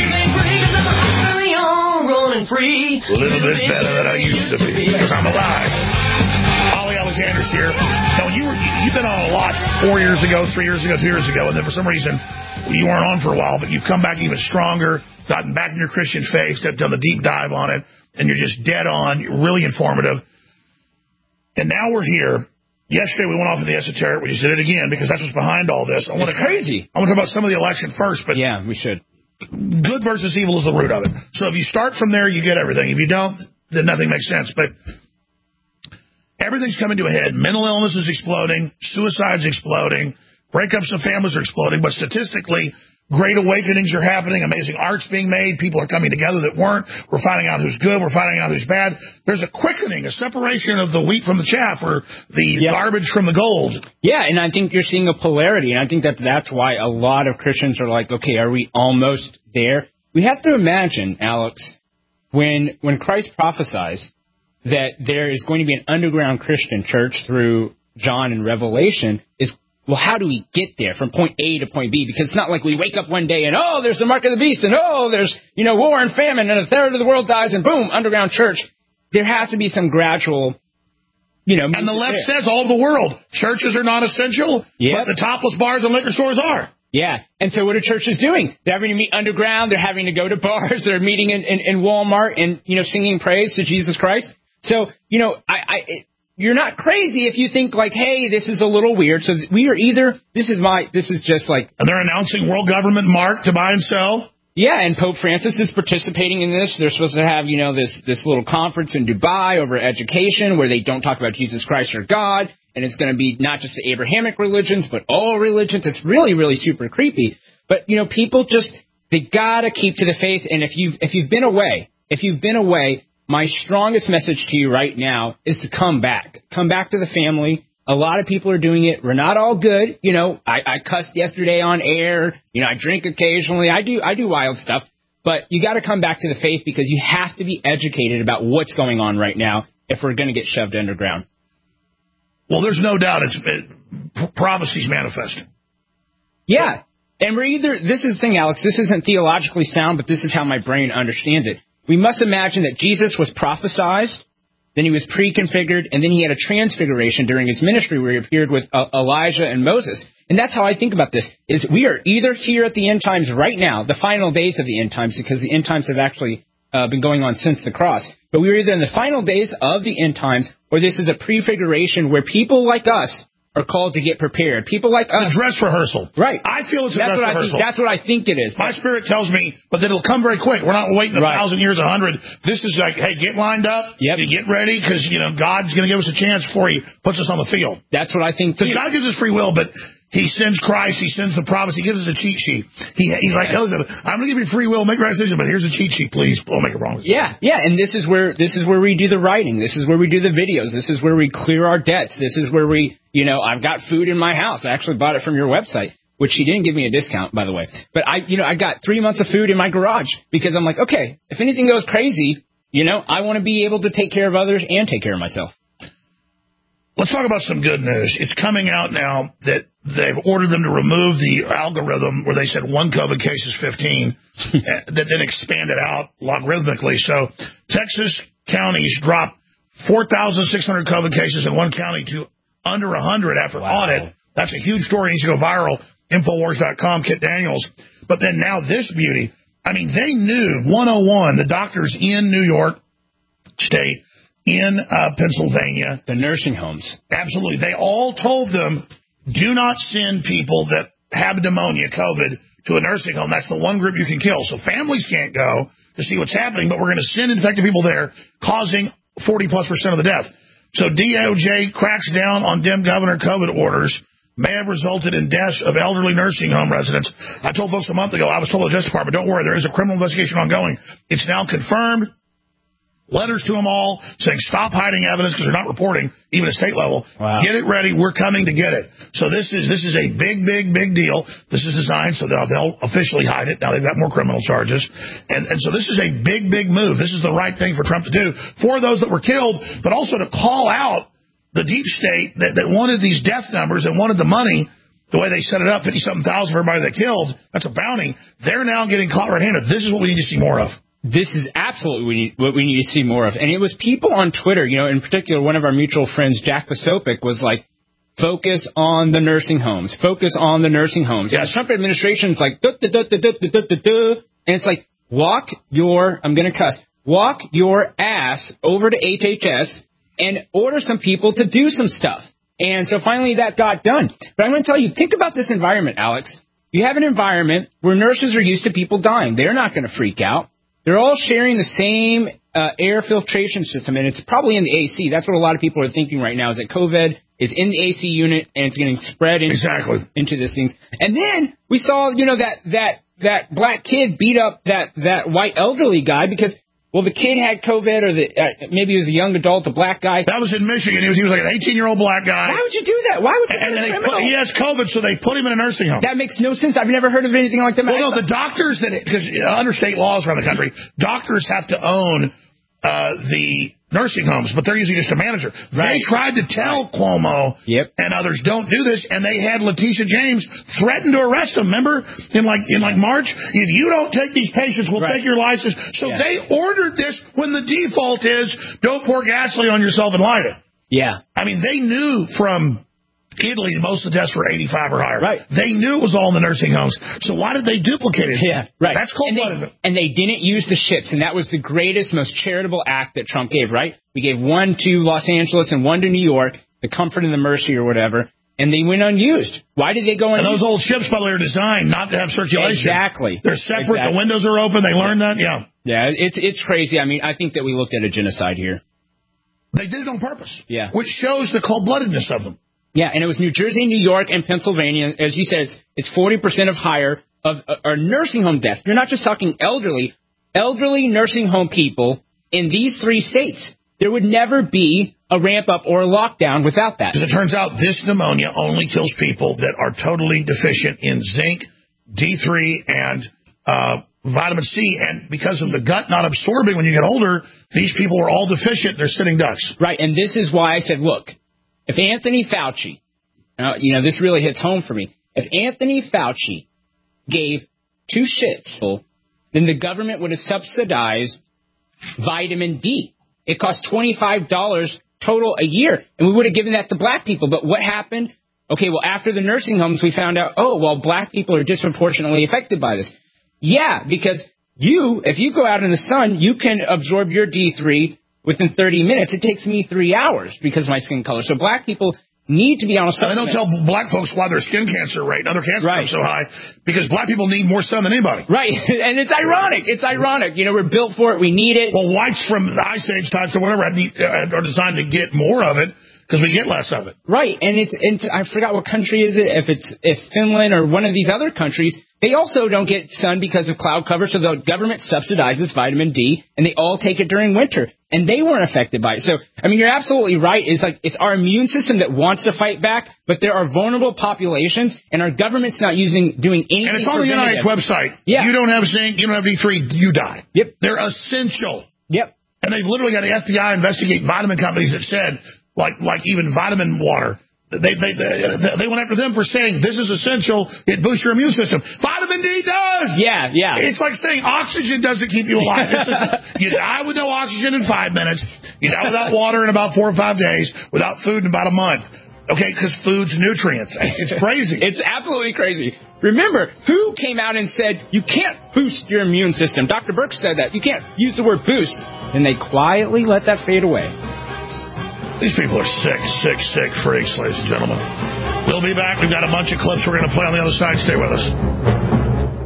Running free. A little bit better than I used to be, because I'm alive. Ollie Alexander's here. Now, you've been on a lot 4 years ago, 3 years ago, 2 years ago, and then for some reason you weren't on for a while, but you've come back even stronger, gotten back in your Christian faith, done the deep dive on it, and you're just dead on. You're really informative. And now we're here. Yesterday we went off of the esoteric. We just did it again because that's what's behind all this. It's crazy. I want to talk about some of the election first, but yeah, we should. Good versus evil is the root of it. So if you start from there, you get everything. If you don't, then nothing makes sense. But everything's coming to a head. Mental illness is exploding. Suicide's exploding. Breakups of families are exploding. But statistically, Great awakenings are happening. Amazing art's being made. People are coming together that weren't. We're finding out who's good. We're finding out who's bad. There's a quickening, a separation of the wheat from the chaff, or the garbage from the gold. Yeah, and I think you're seeing a polarity, and I think that's why a lot of Christians are like, okay, are we almost there? We have to imagine, Alex, when Christ prophesies that there is going to be an underground Christian church through John and Revelation, is, well, how do we get there from point A to point B? Because it's not like we wake up one day and, oh, there's the mark of the beast, and, oh, there's, war and famine, and a third of the world dies, and boom, underground church. There has to be some gradual, and the left says all over the world, churches are not essential, but the topless bars and liquor stores are. Yeah, and so what are churches doing? They're having to meet underground, they're having to go to bars, they're meeting in Walmart and, singing praise to Jesus Christ. So, you're not crazy if you think like, hey, this is a little weird. So we are either, this is just like... And they're announcing world government mark to buy and sell? Yeah, and Pope Francis is participating in this. They're supposed to have, this little conference in Dubai over education where they don't talk about Jesus Christ or God. And it's going to be not just the Abrahamic religions, but all religions. It's really, really super creepy. But, people just, they got to keep to the faith. And if you've been away, my strongest message to you right now is to come back. Come back to the family. A lot of people are doing it. We're not all good. I cussed yesterday on air. I drink occasionally. I do wild stuff. But you got to come back to the faith because you have to be educated about what's going on right now if we're going to get shoved underground. Well, there's no doubt prophecies manifesting. Yeah. And this is the thing, Alex, this isn't theologically sound, but this is how my brain understands it. We must imagine that Jesus was prophesized, then he was pre-configured, and then he had a transfiguration during his ministry where he appeared with Elijah and Moses. And that's how I think about this, is we are either here at the end times right now, the final days of the end times, because the end times have actually been going on since the cross. But we're either in the final days of the end times, or this is a prefiguration where people like us are called to get prepared. People like us. A dress rehearsal. Right. I feel it's a dress rehearsal. That's what I think it is. My spirit tells me, but it'll come very quick. We're not waiting 1,000 years, 100. This is like, hey, get lined up. Yep. Get ready, because, God's going to give us a chance before he puts us on the field. That's what I think, too. Because God gives us free will, but he sends Christ, he sends the prophets, he gives us a cheat sheet. He's like, listen, I'm going to give you free will, make the right decision, but here's a cheat sheet, please. Don't make it wrong. Yeah, and this is where we do the writing. This is where we do the videos. This is where we clear our debts. This is where we, I've got food in my house. I actually bought it from your website, which she didn't give me a discount, by the way. But I got 3 months of food in my garage because I'm like, okay, if anything goes crazy, I want to be able to take care of others and take care of myself. Let's talk about some good news. It's coming out now that they've ordered them to remove the algorithm where they said one COVID case is 15, that then expanded out logarithmically. So Texas counties dropped 4,600 COVID cases in one county to under 100 after audit. That's a huge story. It needs to go viral. Infowars.com, Kit Daniels. But then now this beauty. I mean, they knew 101, the doctors in New York State, in Pennsylvania. The nursing homes. Absolutely. They all told them, do not send people that have pneumonia, COVID, to a nursing home. That's the one group you can kill. So families can't go to see what's happening, but we're going to send infected people there, causing 40+% of the death. So DOJ cracks down on dim governor COVID orders, may have resulted in deaths of elderly nursing home residents. I told folks a month ago, I was told by the Justice Department, don't worry, there is a criminal investigation ongoing. It's now confirmed. Letters to them all saying stop hiding evidence because they're not reporting, even at state level. Wow. Get it ready. We're coming to get it. So this is a big deal. This is designed so they'll officially hide it. Now they've got more criminal charges. And so this is a big move. This is the right thing for Trump to do for those that were killed, but also to call out the deep state that wanted these death numbers and wanted the money. The way they set it up, 50-something thousand for everybody they killed, that's a bounty. They're now getting caught red-handed. This is what we need to see more of. This is absolutely what we need to see more of. And it was people on Twitter, in particular, one of our mutual friends, Jack Posopic, was like, focus on the nursing homes. Focus on the nursing homes. Yes. And the Trump administration is like, and it's like, walk your ass over to HHS and order some people to do some stuff. And so finally that got done. But I'm going to tell you, think about this environment, Alex. You have an environment where nurses are used to people dying. They're not going to freak out. They're all sharing the same air filtration system, and it's probably in the AC. That's what a lot of people are thinking right now, is that COVID is in the AC unit, and it's getting spread into this thing. And then we saw, that black kid beat up that white elderly guy because, well, the kid had COVID, or maybe he was a young adult, a black guy. That was in Michigan. He was like an 18-year-old black guy. Why would you do that? Why would you he has COVID, so they put him in a nursing home. That makes no sense. I've never heard of anything like that. Well, no, the doctors because under state laws around the country, doctors have to own the nursing homes, but they're usually just a manager. Right. They tried to tell Cuomo and others, don't do this, and they had Letitia James threaten to arrest him. Remember in March, if you don't take these patients, we'll take your license. So they ordered this when the default is don't pour gasoline on yourself and light it. Yeah, I mean they knew from Italy, most of the deaths were 85 or higher. Right. They knew it was all in the nursing homes. So why did they duplicate it? Yeah, right. That's cold-blooded. And they didn't use the ships, and that was the greatest, most charitable act that Trump gave, right? We gave one to Los Angeles and one to New York, the Comfort and the Mercy or whatever, and they went unused. Why did they go unused? And those old ships, by the way, are designed not to have circulation. Exactly. They're separate. The windows are open. They learned that. Yeah. Yeah, it's crazy. I mean, I think that we looked at a genocide here. They did it on purpose. Yeah. Which shows the cold-bloodedness of them. Yeah, and it was New Jersey, New York, and Pennsylvania. As you said, it's 40% of higher of nursing home deaths. You're not just talking elderly nursing home people in these 3 states. There would never be a ramp up or a lockdown without that. Because it turns out this pneumonia only kills people that are totally deficient in zinc, D3, and vitamin C. And because of the gut not absorbing when you get older, these people are all deficient. They're sitting ducks. Right, and this is why I said, look, if Anthony Fauci, this really hits home for me. If Anthony Fauci gave 2 shits, then the government would have subsidized vitamin D. It costs $25 total a year, and we would have given that to black people. But what happened? Okay, well, after the nursing homes, we found out, black people are disproportionately affected by this. Yeah, because if you go out in the sun, you can absorb your D3 within 30 minutes. It takes me 3 hours because of my skin color. So black people need to be on a supplement. They don't tell black folks why their skin cancer rate and other cancer rates are so high, because black people need more sun than anybody. Right, and it's ironic. We're built for it. We need it. Well, whites from the Ice Age types or whatever are designed to get more of it because we get less of it. Right, and it's I forgot what country is it. If Finland or one of these other countries, they also don't get sun because of cloud cover, so the government subsidizes vitamin D, and they all take it during winter, and they weren't affected by it. So, I mean, you're absolutely right. It's our immune system that wants to fight back, but there are vulnerable populations, and our government's not doing anything. And it's on the NIH website. Yeah. You don't have zinc, you don't have D3, you die. Yep. They're essential. Yep. And they've literally got the FBI investigate vitamin companies that said, like even vitamin water. They went after them for saying this is essential. It boosts your immune system. Vitamin D does. Yeah. It's like saying oxygen doesn't keep you alive. You die with no oxygen in 5 minutes. You die without water in about 4 or 5 days. Without food in about a month. Okay, because food's nutrients. It's crazy. It's absolutely crazy. Remember, who came out and said you can't boost your immune system? Dr. Burke said that. You can't use the word boost. And they quietly let that fade away. These people are sick freaks, ladies and gentlemen. We'll be back. We've got a bunch of clips we're going to play on the other side. Stay with us.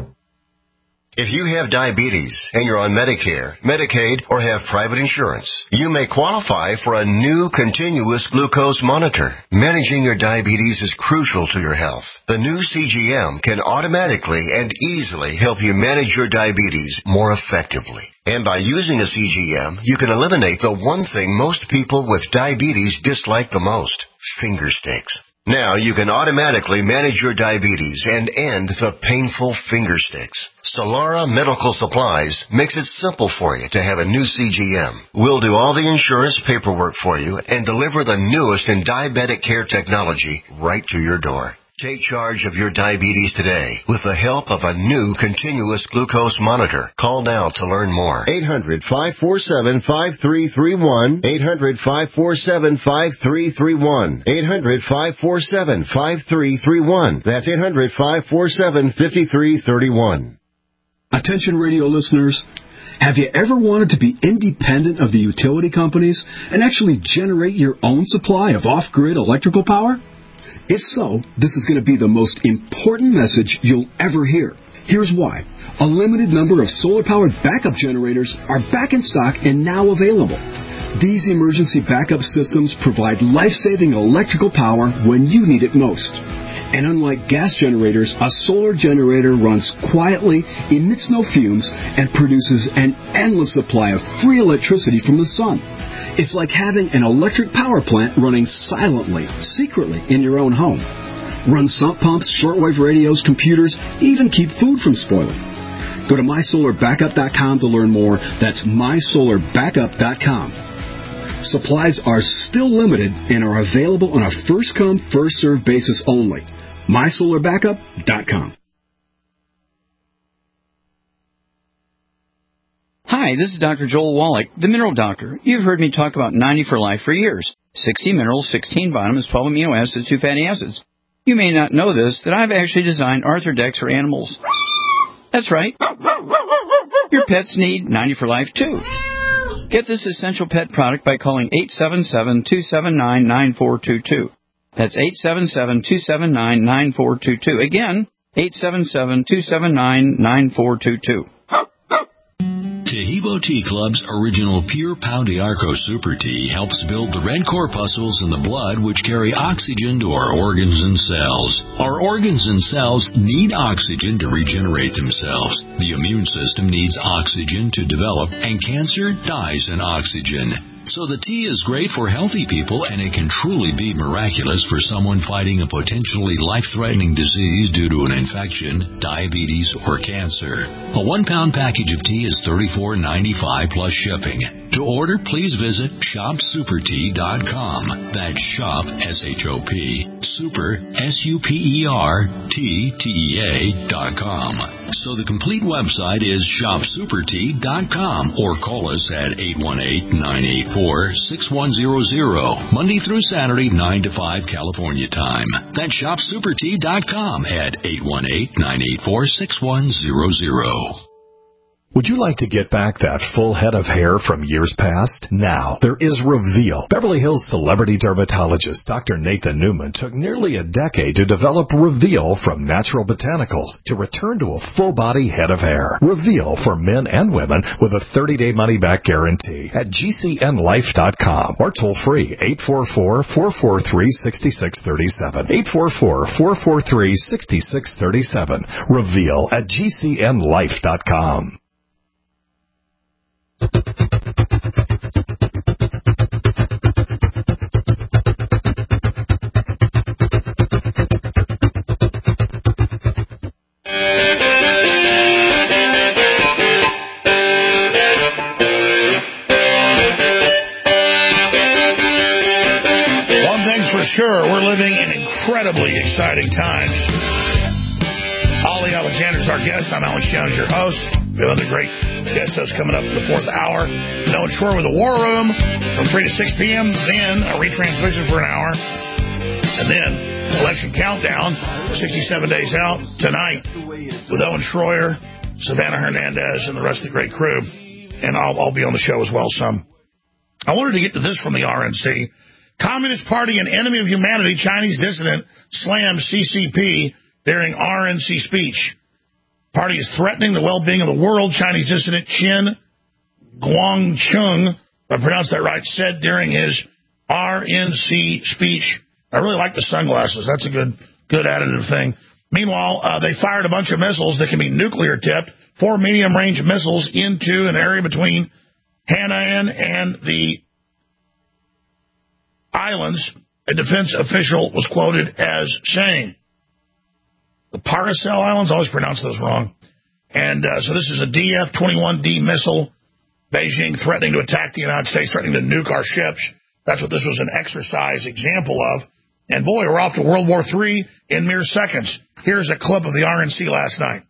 If you have diabetes and you're on Medicare, Medicaid, or have private insurance, you may qualify for a new continuous glucose monitor. Managing your diabetes is crucial to your health. The new CGM can automatically and easily help you manage your diabetes more effectively. And by using a CGM, you can eliminate the one thing most people with diabetes dislike the most: finger sticks. Now you can automatically manage your diabetes and end the painful finger sticks. Solara Medical Supplies makes it simple for you to have a new CGM. We'll do all the insurance paperwork for you and deliver the newest in diabetic care technology right to your door. Take charge of your diabetes today with the help of a new continuous glucose monitor. Call now to learn more. 800-547-5331. 800-547-5331. 800-547-5331. That's 800-547-5331. Attention radio listeners. Have you ever wanted to be independent of the utility companies and actually generate your own supply of off-grid electrical power? If so, this is going to be the most important message you'll ever hear. Here's why. A limited number of solar-powered backup generators are back in stock and now available. These emergency backup systems provide life-saving electrical power when you need it most. And unlike gas generators, a solar generator runs quietly, emits no fumes, and produces an endless supply of free electricity from the sun. It's like having an electric power plant running silently, secretly in your own home. Run sump pumps, shortwave radios, computers, even keep food from spoiling. Go to mysolarbackup.com to learn more. That's mysolarbackup.com. Supplies are still limited and are available on a first-come, first-served basis only. mysolarbackup.com. Hi, this is Dr. Joel Wallach, the Mineral Doctor. You've heard me talk about 90 for Life for years. 60 minerals, 16 vitamins, 12 amino acids, 2 fatty acids. You may not know this, that I've actually designed Arthrodex for animals. That's right. Your pets need 90 for Life, too. Get this essential pet product by calling 877-279-9422. That's 877-279-9422. Again, 877-279-9422. Tahibo Tea Club's original Pure Pau d'Arco Super Tea helps build the red corpuscles in the blood which carry oxygen to our organs and cells. Our organs and cells need oxygen to regenerate themselves. The immune system needs oxygen to develop, and cancer dies in oxygen. So the tea is great for healthy people, and it can truly be miraculous for someone fighting a potentially life-threatening disease due to an infection, diabetes, or cancer. A 1-pound package of tea is $34.95 plus shipping. To order, please visit shopsupertea.com. That's shop, S-H-O-P, super, S-U-P-E-R-T-T-E-A.com. So the complete website is shopsupertea.com, or call us at 818-984-6100, Monday through Saturday, 9 to 5 California time. That's shopsupertea.com at 818-984-6100. Would you like to get back that full head of hair from years past? Now, there is Reveal. Beverly Hills celebrity dermatologist Dr. Nathan Newman took nearly a decade to develop Reveal from natural botanicals to return to a full-body head of hair. Reveal for men and women with a 30-day money-back guarantee at GCNlife.com or toll-free 844-443-6637. 844-443-6637. Reveal at GCNlife.com. For sure, we're living in incredibly exciting times. Ollie Alexander's our guest. I'm Alex Jones, your host. We have other great guest hosts coming up in the fourth hour. Noah Schroer with the War Room from 3 to 6 p.m. Then a retransmission for an hour. And then election countdown, 67 days out tonight with Owen Schroer, Savannah Hernandez, and the rest of the great crew. And I'll be on the show as well some. I wanted to get to this from the RNC. Communist Party and enemy of humanity, Chinese dissident, slams CCP during RNC speech. Party is threatening the well-being of the world, Chinese dissident Qin Guangcheng, if I pronounced that right, said during his RNC speech. I really like the sunglasses. That's a good additive thing. Meanwhile, they fired a bunch of missiles that can be nuclear-tipped, 4 medium-range missiles into an area between Hainan and the islands. A defense official was quoted as saying, the Paracel Islands, I always pronounce those wrong. And so this is a DF-21D missile. Beijing threatening to attack the United States, threatening to nuke our ships. That's what this was an exercise example of. And boy, we're off to World War III in mere seconds. Here's a clip of the RNC last night.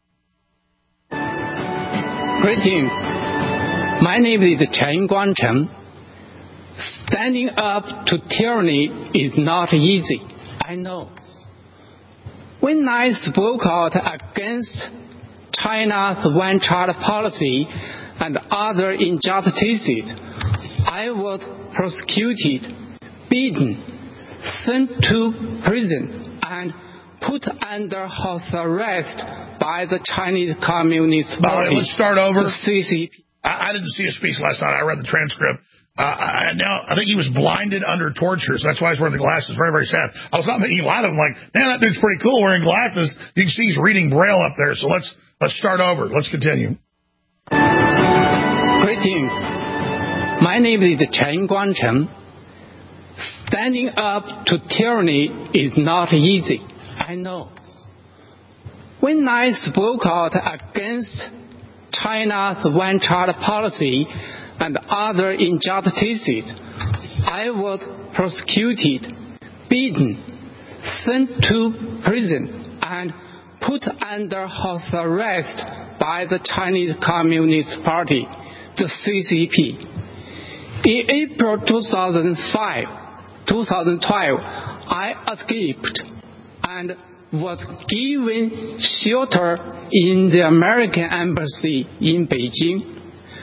Greetings. My name is Chen Guangcheng. Standing up to tyranny is not easy, I know. When I spoke out against China's one-child policy and other injustices, I was prosecuted, beaten, sent to prison, and put under house arrest by the Chinese Communist Party. All right, let's start over. I didn't see a speech last night. I read the transcript. I think he was blinded under torture, so that's why he's wearing the glasses. Very, very sad. I was not making light of him. Like, man, that dude's pretty cool wearing glasses. You can see he's reading Braille up there. So let's start over. Let's continue. Greetings. My name is Chen Guangcheng. Standing up to tyranny is not easy. I know. When I spoke out against China's one-child policy and other injustices, I was persecuted, beaten, sent to prison, and put under house arrest by the Chinese Communist Party, the CCP. In April 2012, I escaped and was given shelter in the American Embassy in Beijing.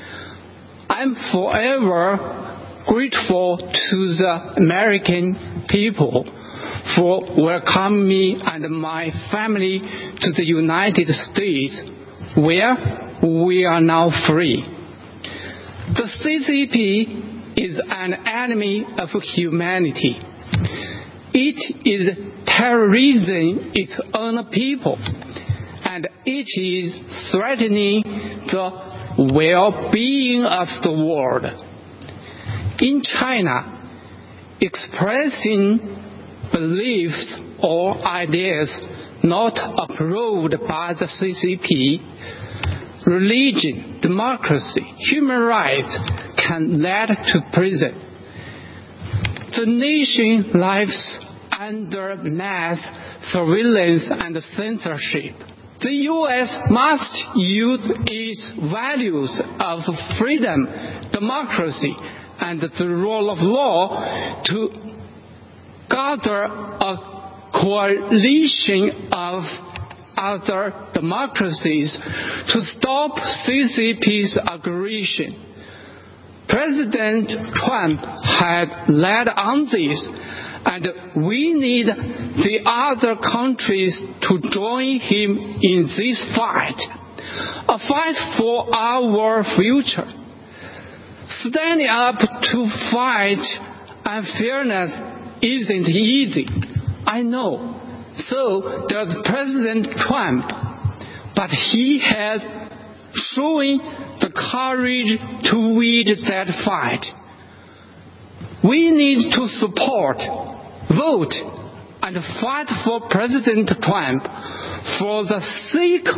I'm forever grateful to the American people for welcoming me and my family to the United States, where we are now free. The CCP is an enemy of humanity. It is terrorizing its own people, and it is threatening the well-being of the world. In China, expressing beliefs or ideas not approved by the CCP, religion, democracy, human rights can lead to prison. The nation lives under mass surveillance and censorship. The U.S. must use its values of freedom, democracy, and the rule of law to gather a coalition of other democracies to stop CCP's aggression. President Trump had led on this, and we need the other countries to join him in this fight, a fight for our future. Standing up to fight unfairness isn't easy, I know. So does President Trump, but he has shown the courage to wage that fight. We need to support, vote, and fight for President Trump for the sake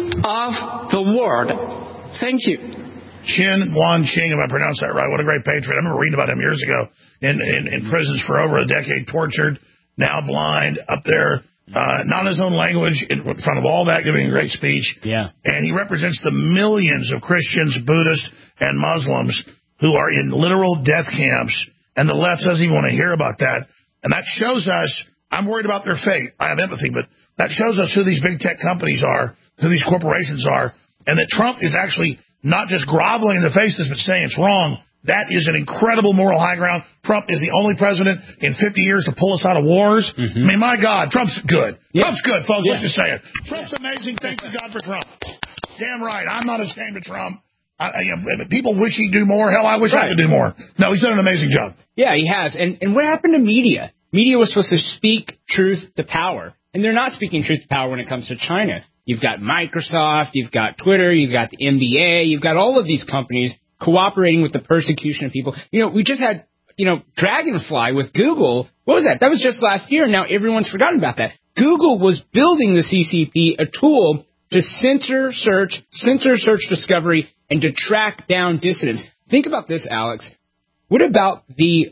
of the world. Thank you. Chen Guangcheng, if I pronounced that right, what a great patriot. I remember reading about him years ago in prisons for over a decade, tortured, now blind, up there, not his own language, in front of all that, giving a great speech. Yeah. And he represents the millions of Christians, Buddhists, and Muslims who are in literal death camps, and the left doesn't even want to hear about that. And that shows us, I'm worried about their fate. I have empathy, but that shows us who these big tech companies are, who these corporations are, and that Trump is actually not just groveling in the face of this, but saying it's wrong. That is an incredible moral high ground. Trump is the only president in 50 years to pull us out of wars. I mean, my God, Trump's good. Yeah. Trump's good, folks. Yeah. Let's just say it. Trump's amazing. Thank you, God, for Trump. Damn right. I'm not ashamed of Trump. People wish he'd do more. Hell, I wish I could do more. No, he's done an amazing job. Yeah, he has. And what happened to media? Media was supposed to speak truth to power, and they're not speaking truth to power when it comes to China. You've got Microsoft, you've got Twitter, you've got the NBA, you've got all of these companies cooperating with the persecution of people. You know, we just had, Dragonfly with Google. What was that? That was just last year. Now everyone's forgotten about that. Google was building the CCP, a tool to censor search discovery, and to track down dissidents. Think about this, Alex. What about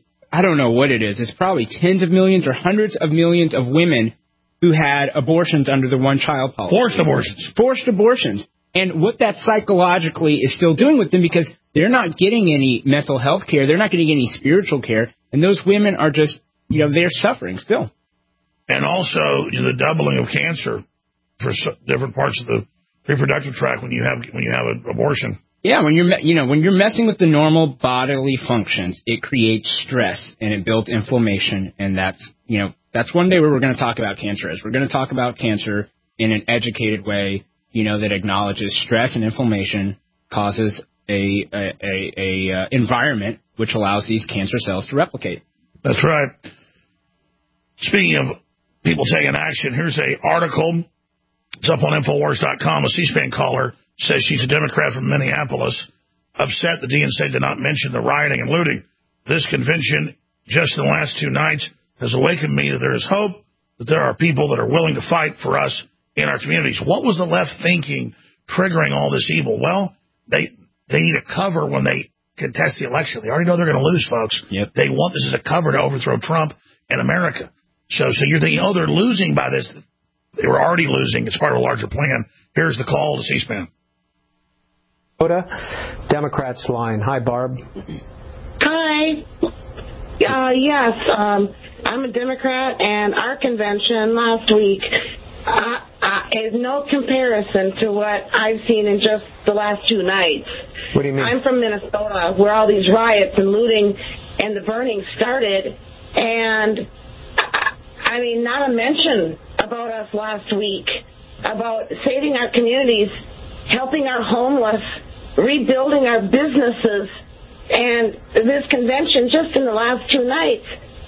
I don't know what it is. It's probably tens of millions or hundreds of millions of women who had abortions under the one-child policy. Forced abortions. And what that psychologically is still doing with them, because they're not getting any mental health care, they're not getting any spiritual care, and those women are just, they're suffering still. And also the doubling of cancer for different parts of the reproductive tract when you have an abortion. Yeah, when you're messing with the normal bodily functions, it creates stress and it builds inflammation, and that's one day where we're going to talk about cancer. We're going to talk about cancer in an educated way, that acknowledges stress and inflammation causes a environment which allows these cancer cells to replicate. That's right. Speaking of people taking action, here's an article. It's up on Infowars.com. A C-SPAN caller says she's a Democrat from Minneapolis, upset the DNC did not mention the rioting and looting. This convention, just in the last 2 nights, has awakened me that there is hope, that there are people that are willing to fight for us in our communities. What was the left thinking triggering all this evil? Well, they need a cover when they contest the election. They already know they're going to lose, folks. Yep. They want this as a cover to overthrow Trump and America. So you're thinking, oh, they're losing by this. They were already losing. It's part of a larger plan. Here's the call to C-SPAN. Democrats line. Hi, Barb. Hi. Yes, I'm a Democrat, and our convention last week is no comparison to what I've seen in just the last 2 nights. What do you mean? I'm from Minnesota, where all these riots and looting and the burning started, and I mean, not a mention about us last week, about saving our communities, helping our homeless, rebuilding our businesses. And this convention, just in the last 2 nights,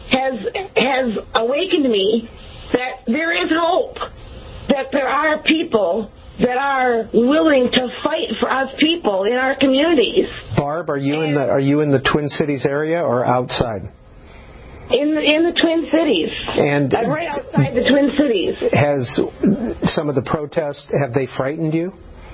has awakened me that there is hope, that there are people that are willing to fight for us people in our communities. Barb, are you in the Twin Cities area or outside? In the Twin Cities. And right outside the Twin Cities. Has some of the protests, have they frightened you?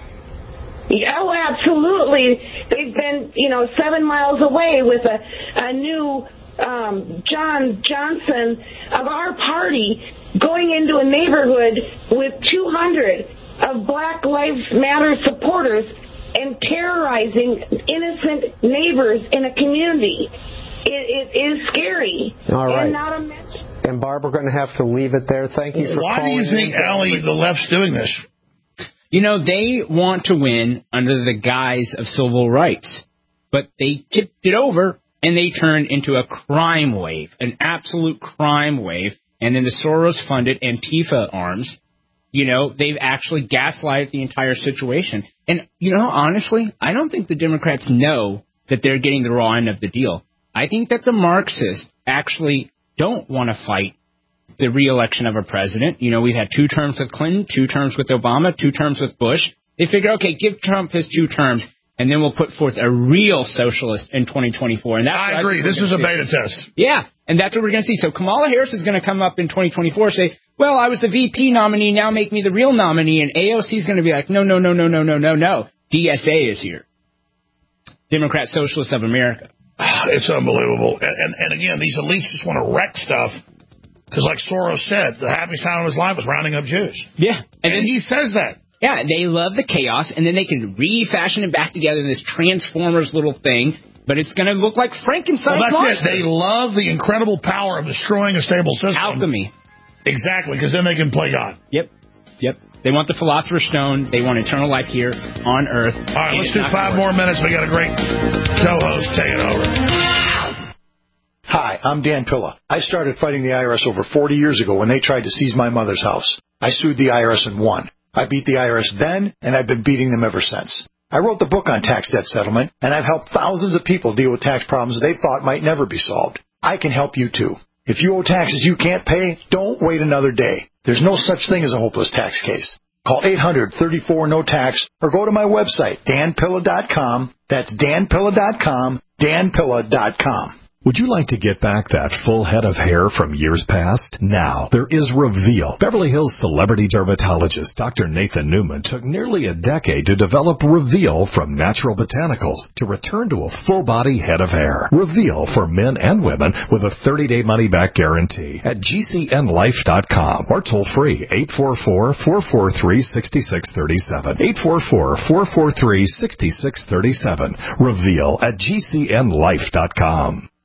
Oh, absolutely. They've been, 7 miles away with a new John Johnson of our party going into a neighborhood with 200 of Black Lives Matter supporters and terrorizing innocent neighbors in a community. It is scary. All right. And not a mention. And Barb, we're going to have to leave it there. Thank you for calling. Why do you think, Allie, the left's doing this? They want to win under the guise of civil rights, but they tipped it over and they turned into a crime wave, an absolute crime wave. And then the Soros-funded Antifa arms, they've actually gaslighted the entire situation. And, honestly, I don't think the Democrats know that they're getting the raw end of the deal. I think that the Marxists actually don't want to fight the re-election of a president. We've had 2 terms with Clinton, 2 terms with Obama, 2 terms with Bush. They figure, okay, give Trump his 2 terms, and then we'll put forth a real socialist in 2024. And I agree. This is a beta test. Yeah, and that's what we're going to see. So Kamala Harris is going to come up in 2024 and say, well, I was the VP nominee, now make me the real nominee. And AOC is going to be like, no. DSA is here. Democrat Socialists of America. It's unbelievable. And again, these elites just want to wreck stuff. Because like Soros said, the happiest time of his life was rounding up Jews. Yeah. And he says that. Yeah, they love the chaos, and then they can refashion it back together in this Transformers little thing, but it's going to look like Frankenstein. Well, that's it. They love the incredible power of destroying a stable system. Alchemy. Exactly, because then they can play God. Yep. They want the Philosopher's Stone. They want eternal life here on Earth. All right, let's do 5 more minutes. We got a great co-host taking over. Hi, I'm Dan Pilla. I started fighting the IRS over 40 years ago when they tried to seize my mother's house. I sued the IRS and won. I beat the IRS then, and I've been beating them ever since. I wrote the book on tax debt settlement, and I've helped thousands of people deal with tax problems they thought might never be solved. I can help you too. If you owe taxes you can't pay, don't wait another day. There's no such thing as a hopeless tax case. Call 800-34-NO-TAX or go to my website, danpilla.com. That's danpilla.com, danpilla.com. Would you like to get back that full head of hair from years past? Now, there is Reveal. Beverly Hills celebrity dermatologist Dr. Nathan Newman took nearly a decade to develop Reveal from natural botanicals to return to a full-body head of hair. Reveal for men and women with a 30-day money-back guarantee at GCNlife.com or toll free 844-443-6637. 844-443-6637. Reveal at GCNlife.com.